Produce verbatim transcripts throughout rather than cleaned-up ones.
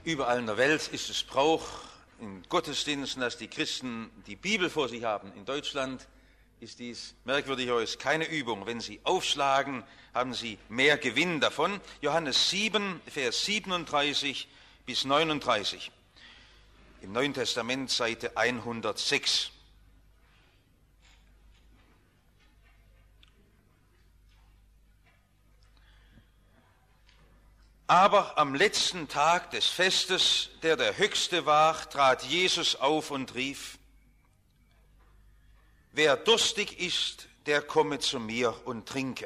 Überall in der Welt ist es Brauch in Gottesdiensten, dass die Christen die Bibel vor sich haben. In Deutschland ist dies merkwürdigerweise keine Übung. Wenn sie aufschlagen, haben sie mehr Gewinn davon. Johannes sieben, Vers siebenunddreißig bis neununddreißig. Im Neuen Testament Seite hundertsechs. Aber am letzten Tag des Festes, der der höchste war, trat Jesus auf und rief: Wer durstig ist, der komme zu mir und trinke.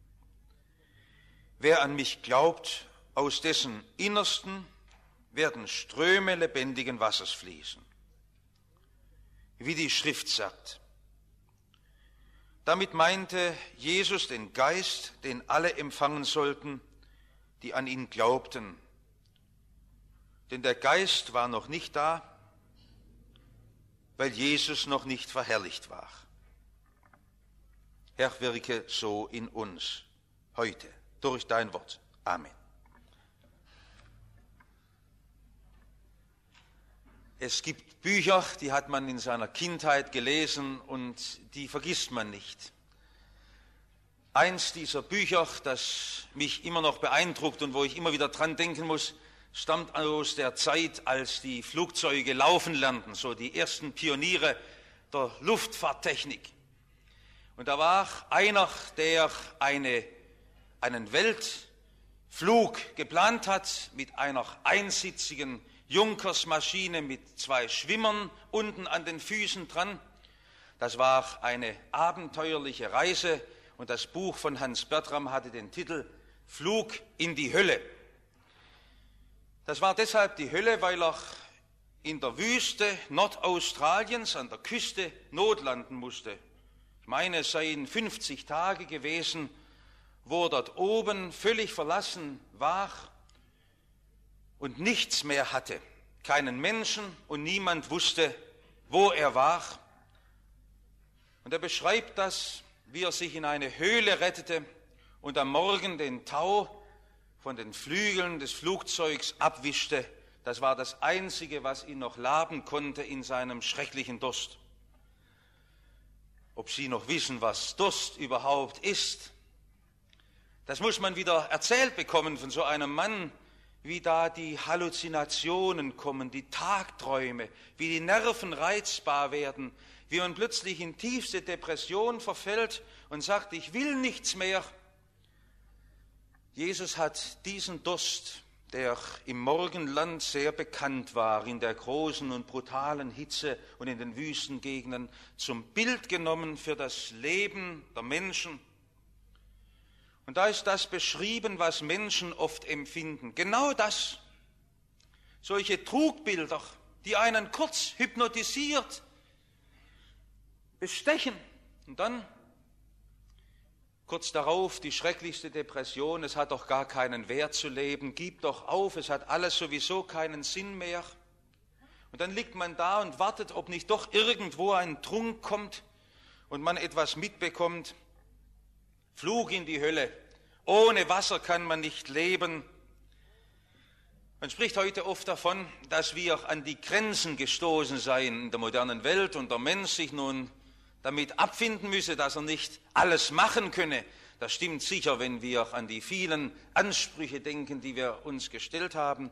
Wer an mich glaubt, aus dessen Innersten werden Ströme lebendigen Wassers fließen. Wie die Schrift sagt. Damit meinte Jesus den Geist, den alle empfangen sollten, die an ihn glaubten. Denn der Geist war noch nicht da, weil Jesus noch nicht verherrlicht war. Herr, wirke so in uns heute durch dein Wort. Amen. Es gibt Bücher, die hat man in seiner Kindheit gelesen und die vergisst man nicht. Eins dieser Bücher, das mich immer noch beeindruckt und wo ich immer wieder dran denken muss, stammt aus der Zeit, als die Flugzeuge laufen lernten, so die ersten Pioniere der Luftfahrttechnik. Und da war einer, der eine, einen Weltflug geplant hat mit einer einsitzigen Junkersmaschine mit zwei Schwimmern unten an den Füßen dran. Das war eine abenteuerliche Reise. Und das Buch von Hans Bertram hatte den Titel Flug in die Hölle. Das war deshalb die Hölle, weil er in der Wüste Nordaustraliens an der Küste notlanden musste. Ich meine, es seien fünfzig Tage gewesen, wo er dort oben völlig verlassen war und nichts mehr hatte. Keinen Menschen und niemand wusste, wo er war. Und er beschreibt das, wie er sich in eine Höhle rettete und am Morgen den Tau von den Flügeln des Flugzeugs abwischte. Das war das Einzige, was ihn noch laben konnte in seinem schrecklichen Durst. Ob Sie noch wissen, was Durst überhaupt ist, das muss man wieder erzählt bekommen von so einem Mann, wie da die Halluzinationen kommen, die Tagträume, wie die Nerven reizbar werden, wie man plötzlich in tiefste Depression verfällt und sagt, ich will nichts mehr. Jesus hat diesen Durst, der im Morgenland sehr bekannt war, in der großen und brutalen Hitze und in den Wüstengegenden, zum Bild genommen für das Leben der Menschen. Und da ist das beschrieben, was Menschen oft empfinden. Genau das. Solche Trugbilder, die einen kurz hypnotisiert, bestechen. Und dann, kurz darauf, die schrecklichste Depression, es hat doch gar keinen Wert zu leben, gib doch auf, es hat alles sowieso keinen Sinn mehr. Und dann liegt man da und wartet, ob nicht doch irgendwo ein Trunk kommt und man etwas mitbekommt. Flug in die Hölle. Ohne Wasser kann man nicht leben. Man spricht heute oft davon, dass wir an die Grenzen gestoßen seien in der modernen Welt und der Mensch sich nun damit abfinden müsse, dass er nicht alles machen könne. Das stimmt sicher, wenn wir an die vielen Ansprüche denken, die wir uns gestellt haben.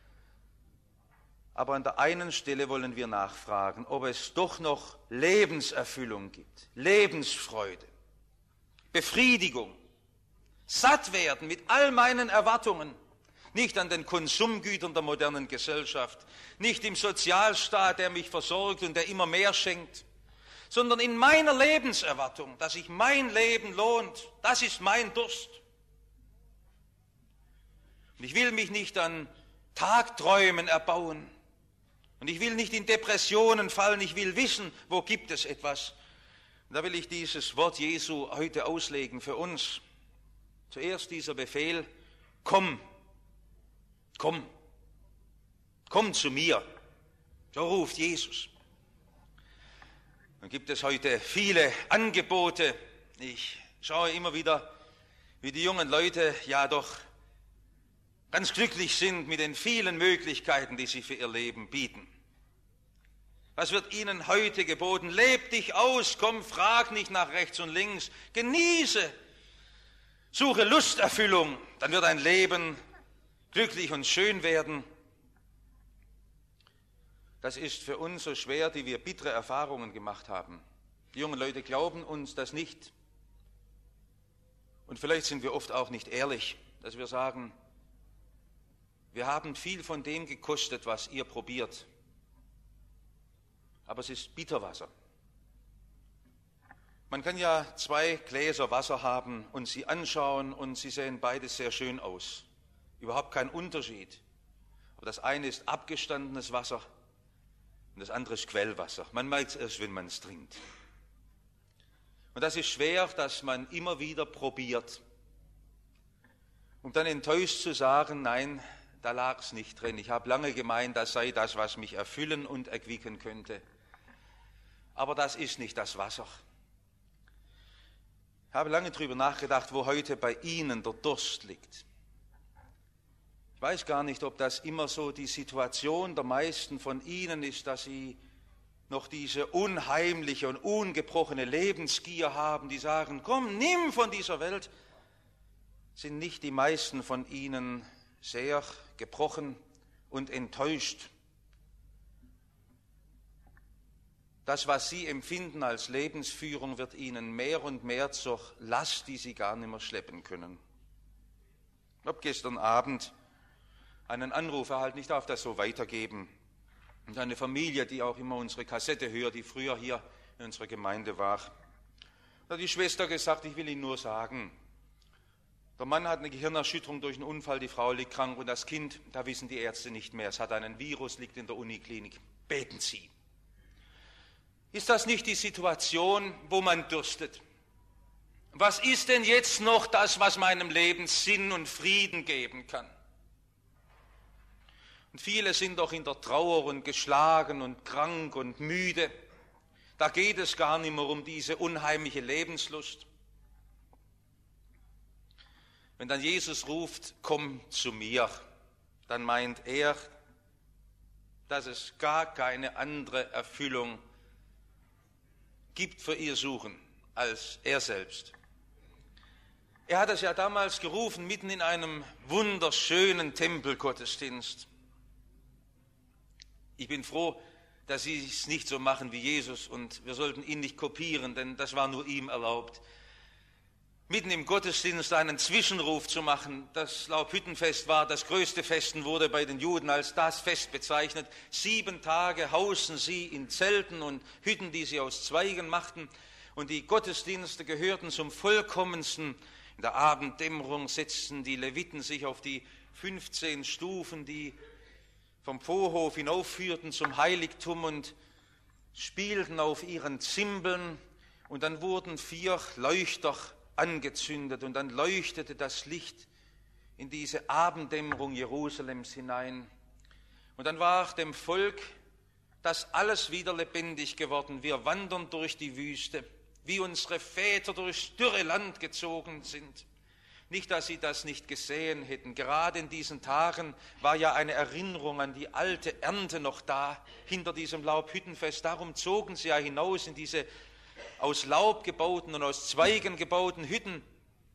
Aber an der einen Stelle wollen wir nachfragen, ob es doch noch Lebenserfüllung gibt, Lebensfreude, Befriedigung, satt werden mit all meinen Erwartungen, nicht an den Konsumgütern der modernen Gesellschaft, nicht im Sozialstaat, der mich versorgt und der immer mehr schenkt, sondern in meiner Lebenserwartung, dass sich mein Leben lohnt. Das ist mein Durst. Und ich will mich nicht an Tagträumen erbauen. Und ich will nicht in Depressionen fallen. Ich will wissen, wo gibt es etwas. Und da will ich dieses Wort Jesu heute auslegen für uns. Zuerst dieser Befehl, komm, komm, komm zu mir. So ruft Jesus. Dann gibt es heute viele Angebote. Ich schaue immer wieder, wie die jungen Leute ja doch ganz glücklich sind mit den vielen Möglichkeiten, die sie für ihr Leben bieten. Was wird ihnen heute geboten? Leb dich aus, komm, frag nicht nach rechts und links, genieße, suche Lusterfüllung, dann wird dein Leben glücklich und schön werden. Das ist für uns so schwer, die wir bittere Erfahrungen gemacht haben. Die jungen Leute glauben uns das nicht. Und vielleicht sind wir oft auch nicht ehrlich, dass wir sagen, wir haben viel von dem gekostet, was ihr probiert. Aber es ist Bitterwasser. Man kann ja zwei Gläser Wasser haben und sie anschauen und sie sehen beide sehr schön aus. Überhaupt kein Unterschied. Aber das eine ist abgestandenes Wasser und das andere ist Quellwasser. Man merkt es erst, wenn man es trinkt. Und das ist schwer, dass man immer wieder probiert. Um dann enttäuscht zu sagen, nein, da lag es nicht drin. Ich habe lange gemeint, das sei das, was mich erfüllen und erquicken könnte. Aber das ist nicht das Wasser. Ich habe lange darüber nachgedacht, wo heute bei Ihnen der Durst liegt. Ich weiß gar nicht, ob das immer so die Situation der meisten von Ihnen ist, dass sie noch diese unheimliche und ungebrochene Lebensgier haben, die sagen, komm, nimm von dieser Welt. Sind nicht die meisten von Ihnen sehr gebrochen und enttäuscht? Das, was Sie empfinden als Lebensführung, wird Ihnen mehr und mehr zur Last, die Sie gar nicht mehr schleppen können. Ich habe gestern Abend einen Anruf erhalten, ich darf das so weitergeben. Und eine Familie, die auch immer unsere Kassette hört, die früher hier in unserer Gemeinde war. Da hat die Schwester gesagt, ich will Ihnen nur sagen, der Mann hat eine Gehirnerschütterung durch einen Unfall, die Frau liegt krank und das Kind, da wissen die Ärzte nicht mehr, es hat einen Virus, liegt in der Uniklinik. Beten Sie. Ist das nicht die Situation, wo man dürstet? Was ist denn jetzt noch das, was meinem Leben Sinn und Frieden geben kann? Und viele sind doch in der Trauer und geschlagen und krank und müde. Da geht es gar nicht mehr um diese unheimliche Lebenslust. Wenn dann Jesus ruft, komm zu mir, dann meint er, dass es gar keine andere Erfüllung gibt für ihr Suchen als er selbst. Er hat es ja damals gerufen, mitten in einem wunderschönen Tempelgottesdienst. Ich bin froh, dass Sie es nicht so machen wie Jesus und wir sollten ihn nicht kopieren, denn das war nur ihm erlaubt. Mitten im Gottesdienst einen Zwischenruf zu machen. Das Laubhüttenfest war das größte Fest und wurde bei den Juden als das Fest bezeichnet. Sieben Tage hausten sie in Zelten und Hütten, die sie aus Zweigen machten. Und die Gottesdienste gehörten zum vollkommensten. In der Abenddämmerung setzten die Leviten sich auf die fünfzehn Stufen, die vom Vorhof hinaufführten zum Heiligtum und spielten auf ihren Zimbeln. Und dann wurden vier Leuchter angezündet und dann leuchtete das Licht in diese Abenddämmerung Jerusalems hinein. Und dann war dem Volk das alles wieder lebendig geworden. Wir wandern durch die Wüste, wie unsere Väter durchs dürre Land gezogen sind. Nicht, dass sie das nicht gesehen hätten. Gerade in diesen Tagen war ja eine Erinnerung an die alte Ernte noch da, hinter diesem Laubhüttenfest. Darum zogen sie ja hinaus in diese aus Laub gebauten und aus Zweigen gebauten Hütten.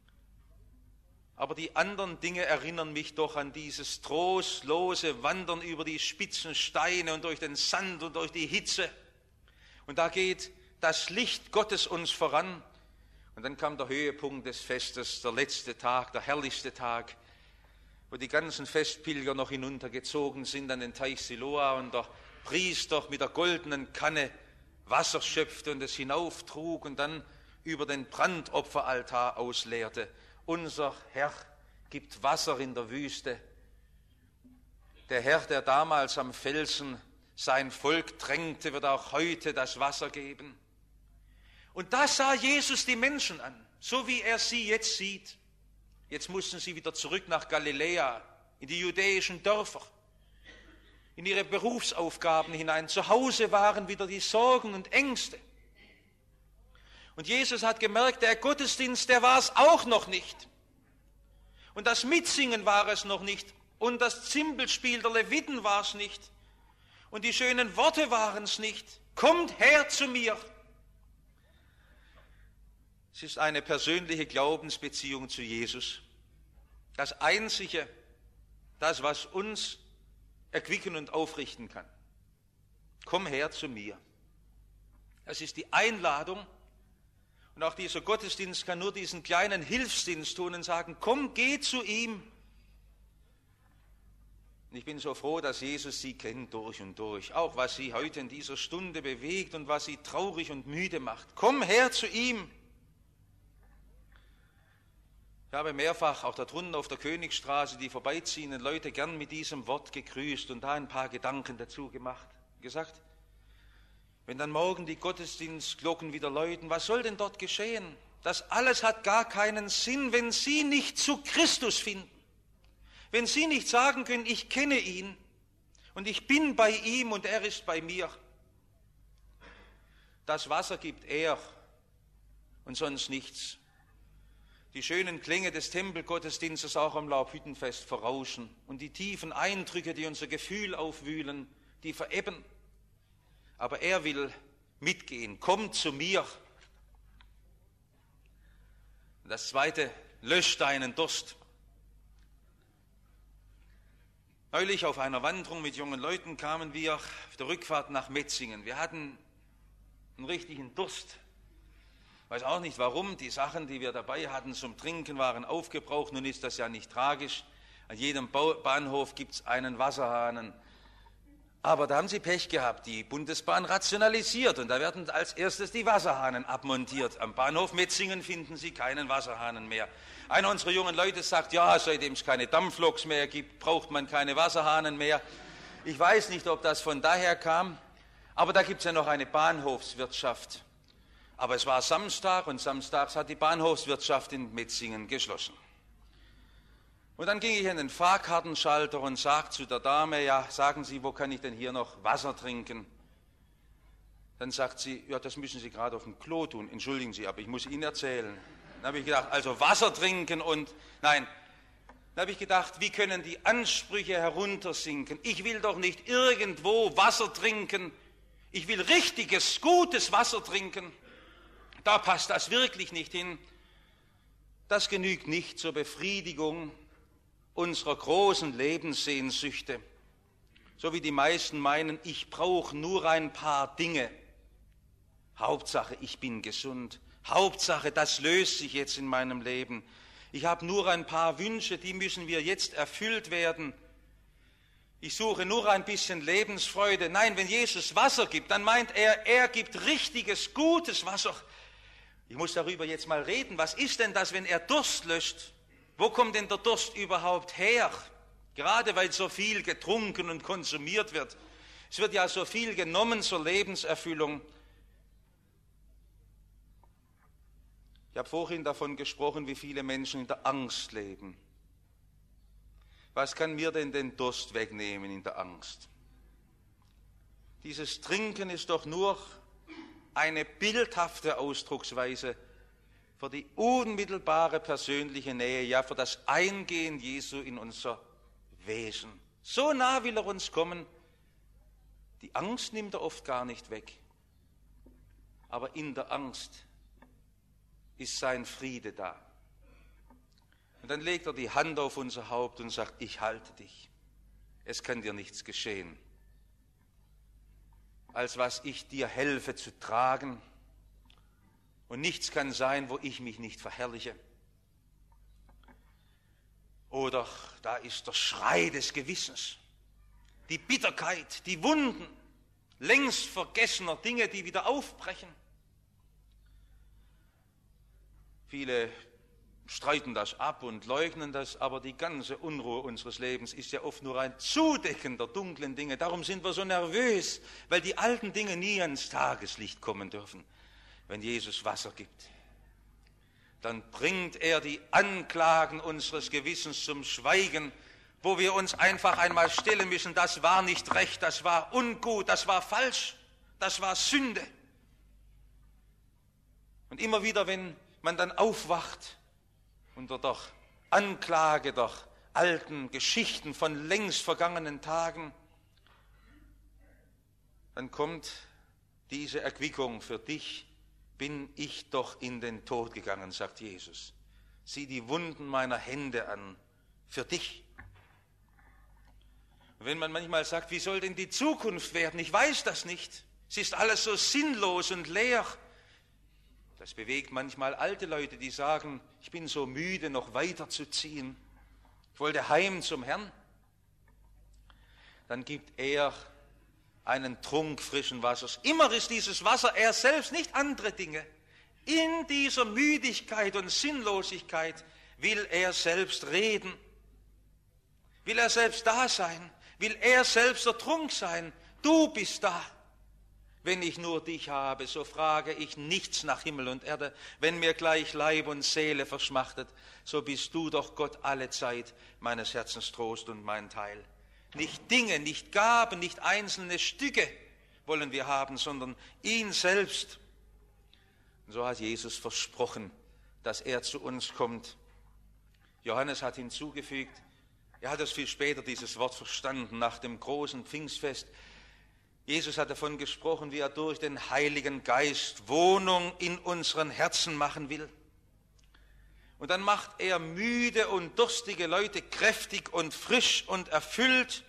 Aber die anderen Dinge erinnern mich doch an dieses trostlose Wandern über die spitzen Steine und durch den Sand und durch die Hitze. Und da geht das Licht Gottes uns voran. Und dann kam der Höhepunkt des Festes, der letzte Tag, der herrlichste Tag, wo die ganzen Festpilger noch hinuntergezogen sind an den Teich Siloa und der Priester mit der goldenen Kanne Wasser schöpfte und es hinauftrug und dann über den Brandopferaltar ausleerte. Unser Herr gibt Wasser in der Wüste. Der Herr, der damals am Felsen sein Volk drängte, wird auch heute das Wasser geben. Und da sah Jesus die Menschen an, so wie er sie jetzt sieht. Jetzt mussten sie wieder zurück nach Galiläa, in die judäischen Dörfer, in ihre Berufsaufgaben hinein. Zu Hause waren wieder die Sorgen und Ängste. Und Jesus hat gemerkt, der Gottesdienst, der war es auch noch nicht. Und das Mitsingen war es noch nicht. Und das Zimbelspiel der Leviten war es nicht. Und die schönen Worte waren es nicht. Kommt her zu mir. Es ist eine persönliche Glaubensbeziehung zu Jesus. Das Einzige, das, was uns erquicken und aufrichten kann. Komm her zu mir. Das ist die Einladung. Und auch dieser Gottesdienst kann nur diesen kleinen Hilfsdienst tun und sagen, komm, geh zu ihm. Und ich bin so froh, dass Jesus sie kennt durch und durch. Auch was sie heute in dieser Stunde bewegt und was sie traurig und müde macht. Komm her zu ihm. Ich habe mehrfach auch da drunten auf der Königstraße die vorbeiziehenden Leute gern mit diesem Wort gegrüßt und da ein paar Gedanken dazu gemacht. Gesagt, wenn dann morgen die Gottesdienstglocken wieder läuten, was soll denn dort geschehen? Das alles hat gar keinen Sinn, wenn Sie nicht zu Christus finden. Wenn Sie nicht sagen können, ich kenne ihn und ich bin bei ihm und er ist bei mir. Das Wasser gibt er und sonst nichts. Die schönen Klänge des Tempelgottesdienstes auch am Laubhüttenfest verrauschen und die tiefen Eindrücke, die unser Gefühl aufwühlen, die verebben. Aber er will mitgehen. Komm zu mir. Und das Zweite, löscht deinen Durst. Neulich auf einer Wanderung mit jungen Leuten kamen wir auf der Rückfahrt nach Metzingen. Wir hatten einen richtigen Durst. Ich weiß auch nicht warum, die Sachen, die wir dabei hatten zum Trinken, waren aufgebraucht. Nun ist das ja nicht tragisch. An jedem Bahnhof gibt es einen Wasserhahn. Aber da haben sie Pech gehabt, die Bundesbahn rationalisiert und da werden als erstes die Wasserhahnen abmontiert. Am Bahnhof Metzingen finden Sie keinen Wasserhahn mehr. Einer unserer jungen Leute sagt, ja, seitdem es keine Dampfloks mehr gibt, braucht man keine Wasserhahnen mehr. Ich weiß nicht, ob das von daher kam, aber da gibt es ja noch eine Bahnhofswirtschaft. Aber es war Samstag und samstags hat die Bahnhofswirtschaft in Metzingen geschlossen. Und dann ging ich in den Fahrkartenschalter und sagte zu der Dame, ja, sagen Sie, wo kann ich denn hier noch Wasser trinken? Dann sagt sie, ja, das müssen Sie gerade auf dem Klo tun. Entschuldigen Sie, aber ich muss Ihnen erzählen. Dann habe ich gedacht, also Wasser trinken und, nein. Dann habe ich gedacht, wie können die Ansprüche heruntersinken? Ich will doch nicht irgendwo Wasser trinken. Ich will richtiges, gutes Wasser trinken. Da passt das wirklich nicht hin. Das genügt nicht zur Befriedigung unserer großen Lebenssehnsüchte, so wie die meisten meinen, ich brauche nur ein paar Dinge. Hauptsache, ich bin gesund. Hauptsache, das löst sich jetzt in meinem Leben. Ich habe nur ein paar Wünsche, die müssen mir jetzt erfüllt werden. Ich suche nur ein bisschen Lebensfreude. Nein, wenn Jesus Wasser gibt, dann meint er, er gibt richtiges, gutes Wasser. Ich muss darüber jetzt mal reden. Was ist denn das, wenn er Durst löscht? Wo kommt denn der Durst überhaupt her? Gerade weil so viel getrunken und konsumiert wird. Es wird ja so viel genommen zur Lebenserfüllung. Ich habe vorhin davon gesprochen, wie viele Menschen in der Angst leben. Was kann mir denn den Durst wegnehmen in der Angst? Dieses Trinken ist doch nur eine bildhafte Ausdrucksweise für die unmittelbare persönliche Nähe, ja für das Eingehen Jesu in unser Wesen. So nah will er uns kommen. Die Angst nimmt er oft gar nicht weg. Aber in der Angst ist sein Friede da. Und dann legt er die Hand auf unser Haupt und sagt, ich halte dich. Es kann dir nichts geschehen, als was ich dir helfe zu tragen. Und nichts kann sein, wo ich mich nicht verherrliche. Oder da ist der Schrei des Gewissens, die Bitterkeit, die Wunden längst vergessener Dinge, die wieder aufbrechen. Viele streiten das ab und leugnen das, aber die ganze Unruhe unseres Lebens ist ja oft nur ein Zudecken der dunklen Dinge. Darum sind wir so nervös, weil die alten Dinge nie ans Tageslicht kommen dürfen. Wenn Jesus Wasser gibt, dann bringt er die Anklagen unseres Gewissens zum Schweigen, wo wir uns einfach einmal stellen müssen, das war nicht recht, das war ungut, das war falsch, das war Sünde. Und immer wieder, wenn man dann aufwacht unter der Anklage der alten Geschichten von längst vergangenen Tagen, dann kommt diese Erquickung: Für dich bin ich doch in den Tod gegangen, sagt Jesus. Sieh die Wunden meiner Hände an, für dich. Und wenn man manchmal sagt, wie soll denn die Zukunft werden? Ich weiß das nicht. Es ist alles so sinnlos und leer. Das bewegt manchmal alte Leute, die sagen, ich bin so müde, noch weiterzuziehen. Ich wollte heim zum Herrn. Dann gibt er einen Trunk frischen Wassers. Immer ist dieses Wasser er selbst, nicht andere Dinge. In dieser Müdigkeit und Sinnlosigkeit will er selbst reden. Will er selbst da sein. Will er selbst der Trunk sein. Du bist da. Wenn ich nur dich habe, so frage ich nichts nach Himmel und Erde. Wenn mir gleich Leib und Seele verschmachtet, so bist du doch Gott alle Zeit meines Herzens Trost und mein Teil. Nicht Dinge, nicht Gaben, nicht einzelne Stücke wollen wir haben, sondern ihn selbst. Und so hat Jesus versprochen, dass er zu uns kommt. Johannes hat hinzugefügt, er hat es viel später, dieses Wort, verstanden, nach dem großen Pfingstfest. Jesus hat davon gesprochen, wie er durch den Heiligen Geist Wohnung in unseren Herzen machen will. Und dann macht er müde und durstige Leute kräftig und frisch und erfüllt.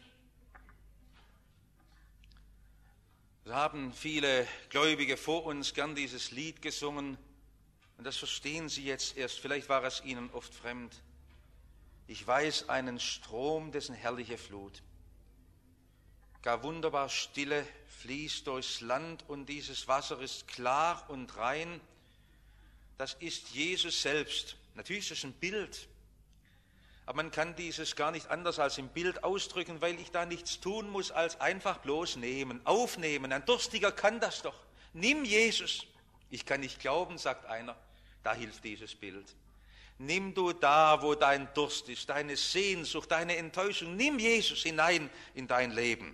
So haben viele Gläubige vor uns gern dieses Lied gesungen. Und das verstehen sie jetzt erst. Vielleicht war es ihnen oft fremd. Ich weiß einen Strom, dessen herrliche Flut gar wunderbar stille fließt durchs Land, und dieses Wasser ist klar und rein. Das ist Jesus selbst. Natürlich ist es ein Bild, aber man kann dieses gar nicht anders als im Bild ausdrücken, weil ich da nichts tun muss, als einfach bloß nehmen, aufnehmen. Ein Durstiger kann das doch. Nimm Jesus. Ich kann nicht glauben, sagt einer. Da hilft dieses Bild. Nimm du da, wo dein Durst ist, deine Sehnsucht, deine Enttäuschung. Nimm Jesus hinein in dein Leben.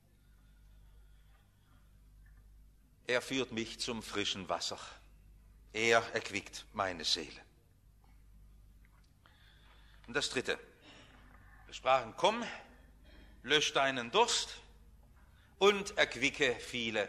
Er führt mich zum frischen Wasser. Er erquickt meine Seele. Und das Dritte. Wir sprachen, komm, lösch deinen Durst und erquicke viele.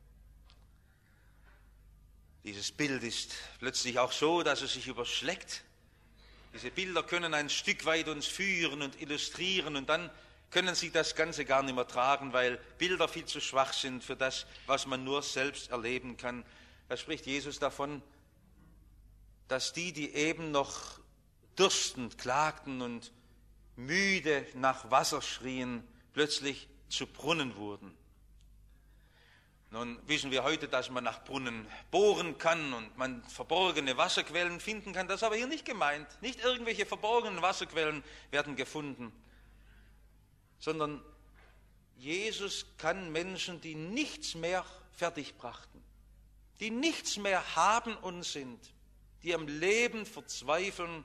Dieses Bild ist plötzlich auch so, dass es sich überschlägt. Diese Bilder können ein Stück weit uns führen und illustrieren, und dann können sie das Ganze gar nicht mehr tragen, weil Bilder viel zu schwach sind für das, was man nur selbst erleben kann. Da spricht Jesus davon, dass die, die eben noch dürstend klagten und müde nach Wasser schrien, plötzlich zu Brunnen wurden. Nun wissen wir heute, dass man nach Brunnen bohren kann und man verborgene Wasserquellen finden kann. Das ist aber hier nicht gemeint. Nicht irgendwelche verborgenen Wasserquellen werden gefunden, sondern Jesus kann Menschen, die nichts mehr fertig brachten, die nichts mehr haben und sind, die am Leben verzweifeln.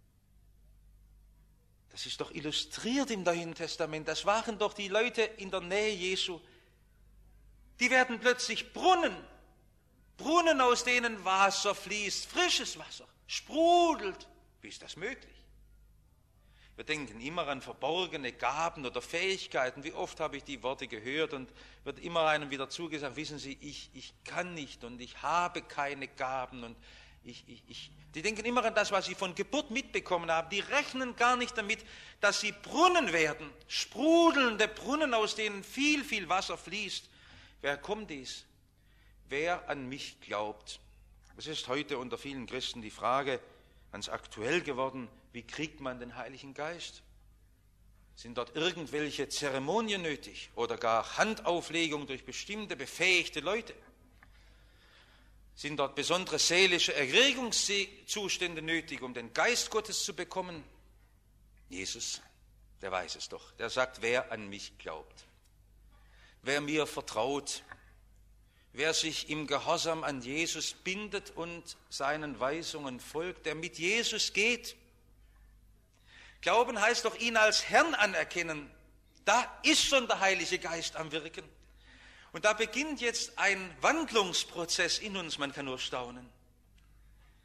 Das ist doch illustriert im Neuen Testament. Das waren doch die Leute in der Nähe Jesu. Die werden plötzlich Brunnen, Brunnen, aus denen Wasser fließt, frisches Wasser, sprudelt. Wie ist das möglich? Wir denken immer an verborgene Gaben oder Fähigkeiten. Wie oft habe ich die Worte gehört und wird immer einem wieder zugesagt, wissen Sie, ich, ich kann nicht und ich habe keine Gaben. Und ich, ich, ich. Die denken immer an das, was sie von Geburt mitbekommen haben. Die rechnen gar nicht damit, dass sie Brunnen werden, sprudelnde Brunnen, aus denen viel, viel Wasser fließt. Wer kommt dies? Wer an mich glaubt. Es ist heute unter vielen Christen die Frage, ganz aktuell geworden, wie kriegt man den Heiligen Geist? Sind dort irgendwelche Zeremonien nötig oder gar Handauflegung durch bestimmte befähigte Leute? Sind dort besondere seelische Erregungszustände nötig, um den Geist Gottes zu bekommen? Jesus, der weiß es doch. Der sagt, wer an mich glaubt. Wer mir vertraut, wer sich im Gehorsam an Jesus bindet und seinen Weisungen folgt, der mit Jesus geht. Glauben heißt doch, ihn als Herrn anerkennen. Da ist schon der Heilige Geist am Wirken. Und da beginnt jetzt ein Wandlungsprozess in uns, man kann nur staunen.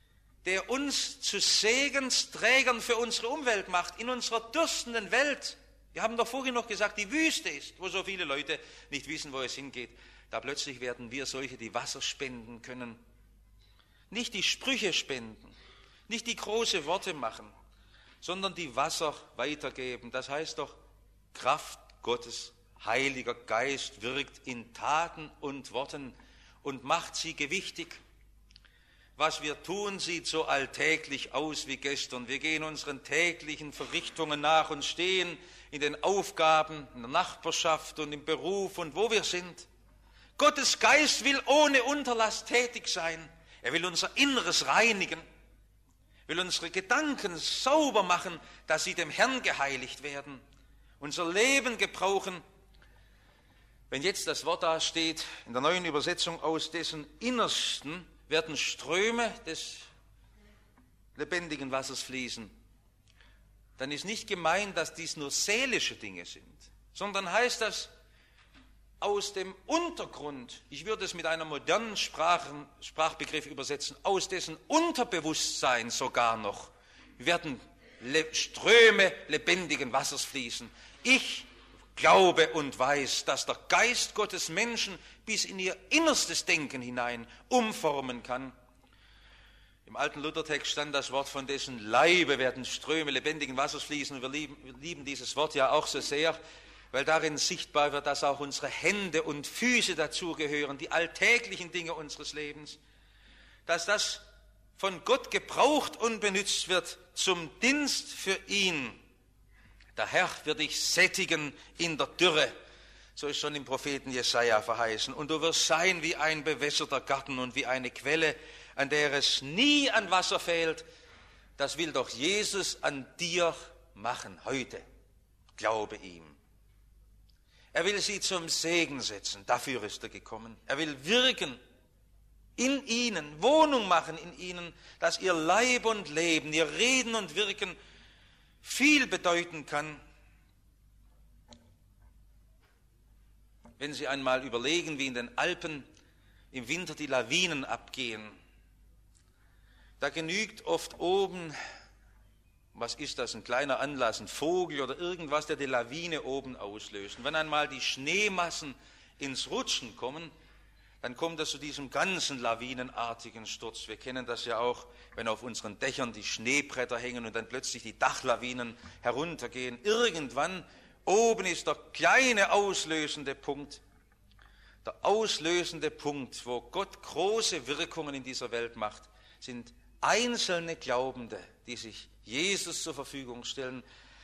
der uns zu Segensträgern für unsere Umwelt macht, in unserer dürstenden Welt. Wir haben doch vorhin noch gesagt, die Wüste ist, wo so viele Leute nicht wissen, wo es hingeht. Da plötzlich werden wir solche, die Wasser spenden können. Nicht die Sprüche spenden, nicht die große Worte machen, sondern die Wasser weitergeben. Das heißt doch, Kraft Gottes, Heiliger Geist wirkt in Taten und Worten und macht sie gewichtig. Was wir tun, sieht so alltäglich aus wie gestern. Wir gehen unseren täglichen Verrichtungen nach und stehen in den Aufgaben, in der Nachbarschaft und im Beruf und wo wir sind. Gottes Geist will ohne Unterlass tätig sein. Er will unser Inneres reinigen, will unsere Gedanken sauber machen, dass sie dem Herrn geheiligt werden, unser Leben gebrauchen. Wenn jetzt das Wort da steht, in der neuen Übersetzung, aus dessen Innersten werden Ströme des lebendigen Wassers fließen, dann ist nicht gemeint, dass dies nur seelische Dinge sind, sondern heißt das, aus dem Untergrund, ich würde es mit einem modernen Sprachen, Sprachbegriff übersetzen, aus dessen Unterbewusstsein sogar noch werden Le- Ströme lebendigen Wassers fließen. Ich glaube und weiß, dass der Geist Gottes Menschen bis in ihr innerstes Denken hinein umformen kann. Im alten Luthertext stand das Wort, von dessen Leibe werden Ströme lebendigen Wassers fließen. Und wir lieben, wir lieben dieses Wort ja auch so sehr, weil darin sichtbar wird, dass auch unsere Hände und Füße dazugehören, die alltäglichen Dinge unseres Lebens, dass das von Gott gebraucht und benutzt wird zum Dienst für ihn. Der Herr wird dich sättigen in der Dürre, so ist schon im Propheten Jesaja verheißen, und du wirst sein wie ein bewässerter Garten und wie eine Quelle, an der es nie an Wasser fehlt. Das will doch Jesus an dir machen heute. Glaube ihm. Er will sie zum Segen setzen, dafür ist er gekommen. Er will wirken in ihnen, Wohnung machen in ihnen, dass ihr Leib und Leben, ihr Reden und Wirken viel bedeuten kann. Wenn Sie einmal überlegen, wie in den Alpen im Winter die Lawinen abgehen, da genügt oft oben, was ist das, ein kleiner Anlass, ein Vogel oder irgendwas, der die Lawine oben auslöst. Und wenn einmal die Schneemassen ins Rutschen kommen, dann kommt es zu diesem ganzen lawinenartigen Sturz. Wir kennen das ja auch, wenn auf unseren Dächern die Schneebretter hängen und dann plötzlich die Dachlawinen heruntergehen. Irgendwann oben ist der kleine auslösende Punkt, der auslösende Punkt, wo Gott große Wirkungen in dieser Welt macht, sind einzelne Glaubende, die sich Jesus zur Verfügung stellen.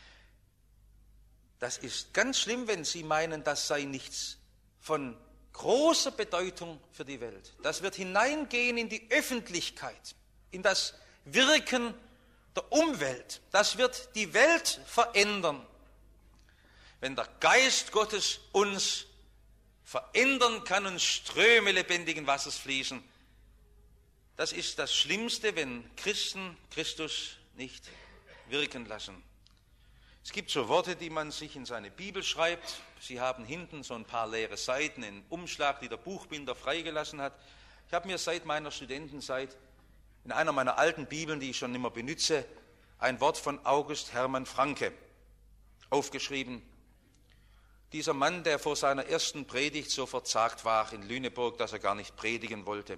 Das ist ganz schlimm, wenn Sie meinen, das sei nichts von großer Bedeutung für die Welt. Das wird hineingehen in die Öffentlichkeit, in das Wirken der Umwelt. Das wird die Welt verändern. Wenn der Geist Gottes uns verändern kann und Ströme lebendigen Wassers fließen, das ist das Schlimmste, wenn Christen Christus nicht wirken lassen. Es gibt so Worte, die man sich in seine Bibel schreibt. Sie haben hinten so ein paar leere Seiten im Umschlag, die der Buchbinder freigelassen hat. Ich habe mir seit meiner Studentenzeit in einer meiner alten Bibeln, die ich schon immer benutze, ein Wort von August Hermann Francke aufgeschrieben. Dieser Mann, der vor seiner ersten Predigt so verzagt war in Lüneburg, dass er gar nicht predigen wollte.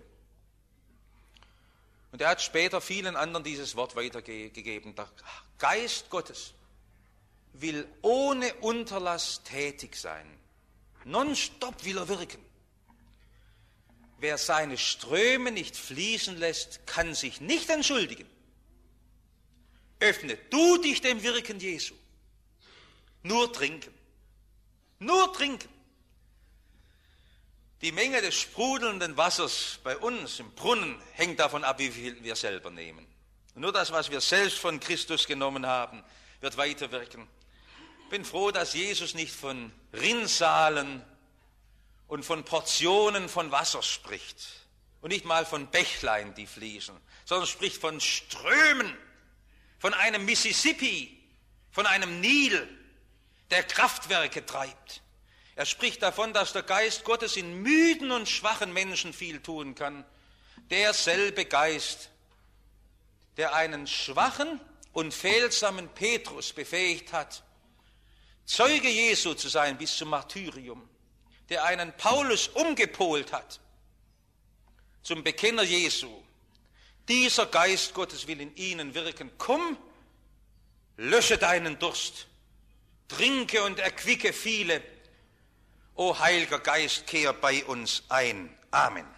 Und er hat später vielen anderen dieses Wort weitergegeben. Der Geist Gottes will ohne Unterlass tätig sein. Nonstop will er wirken. Wer seine Ströme nicht fließen lässt, kann sich nicht entschuldigen. Öffne du dich dem Wirken Jesu. Nur trinken. Nur trinken. Die Menge des sprudelnden Wassers bei uns im Brunnen hängt davon ab, wie viel wir selber nehmen. Und nur das, was wir selbst von Christus genommen haben, wird weiterwirken. Ich bin froh, dass Jesus nicht von Rinnsalen und von Portionen von Wasser spricht und nicht mal von Bächlein, die fließen, sondern spricht von Strömen, von einem Mississippi, von einem Nil, der Kraftwerke treibt. Er spricht davon, dass der Geist Gottes in müden und schwachen Menschen viel tun kann. Derselbe Geist, der einen schwachen und fehlsamen Petrus befähigt hat, Zeuge Jesu zu sein bis zum Martyrium, der einen Paulus umgepolt hat zum Bekenner Jesu. Dieser Geist Gottes will in ihnen wirken. Komm, lösche deinen Durst, trinke und erquicke viele. O Heiliger Geist, kehr bei uns ein. Amen.